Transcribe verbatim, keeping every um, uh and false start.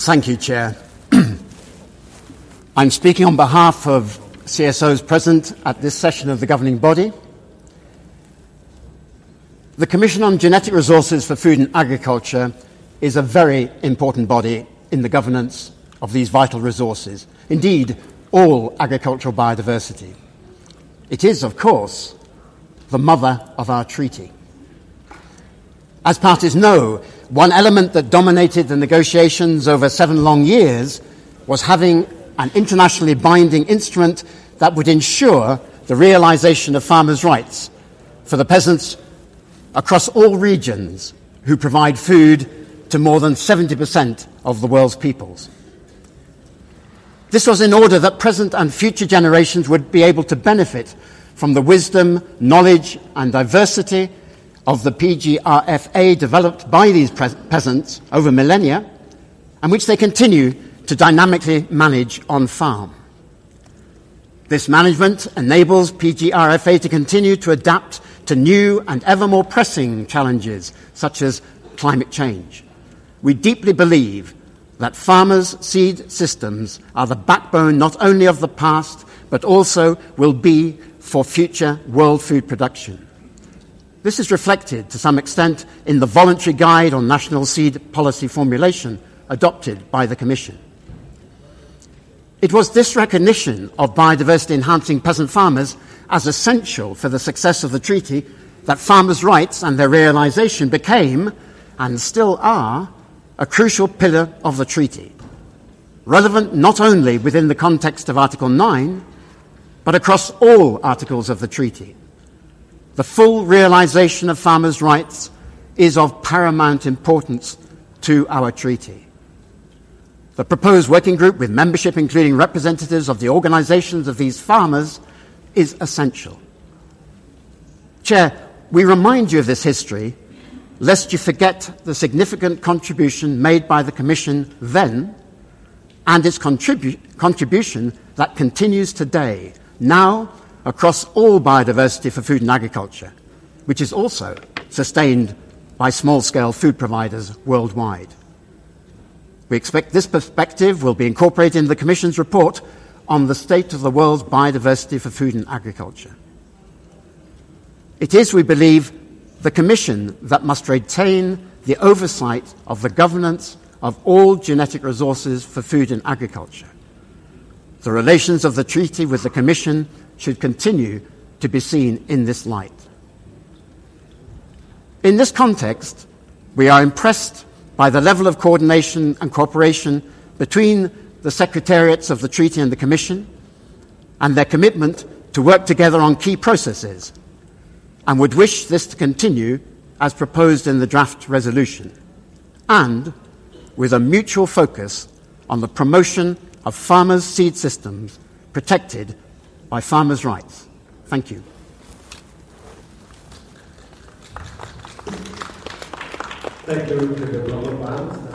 Thank you, Chair. I'm speaking on behalf of C S Os present at this session of the governing body. The Commission on Genetic Resources for Food and Agriculture is a very important body in the governance of these vital resources, indeed, all agricultural biodiversity. It is, of course, the mother of our treaty. As parties know, one element that dominated the negotiations over seven long years was having an internationally binding instrument that would ensure the realization of farmers' rights for the peasants across all regions who provide food to more than seventy percent of the world's peoples. This was in order that present and future generations would be able to benefit from the wisdom, knowledge and diversity of the P G R F A developed by these pre- peasants over millennia, and which they continue to dynamically manage on farm. This management enables P G R F A to continue to adapt to new and ever more pressing challenges, such as climate change. We deeply believe that farmers' seed systems are the backbone not only of the past, but also will be for future world food production. This is reflected to some extent in the voluntary guide on national seed policy formulation adopted by the Commission. It was this recognition of biodiversity-enhancing peasant farmers as essential for the success of the treaty that farmers' rights and their realization became, and still are, a crucial pillar of the treaty, relevant not only within the context of Article nine, but across all articles of the treaty. The full realization of farmers' rights is of paramount importance to our treaty. The proposed working group, with membership including representatives of the organizations of these farmers, is essential. Chair, we remind you of this history, lest you forget the significant contribution made by the Commission then, and its contribu- contribution that continues today, now across all biodiversity for food and agriculture, which is also sustained by small-scale food providers worldwide. We expect this perspective will be incorporated in the Commission's report on the state of the world's biodiversity for food and agriculture. It is, we believe, the Commission that must retain the oversight of the governance of all genetic resources for food and agriculture. The relations of the treaty with the Commission should continue to be seen in this light. In this context, we are impressed by the level of coordination and cooperation between the Secretariats of the Treaty and the Commission, and their commitment to work together on key processes, and would wish this to continue as proposed in the draft resolution, and with a mutual focus on the promotion of farmers' seed systems protected by farmers' rights. Thank you. Thank you to the Global Fund.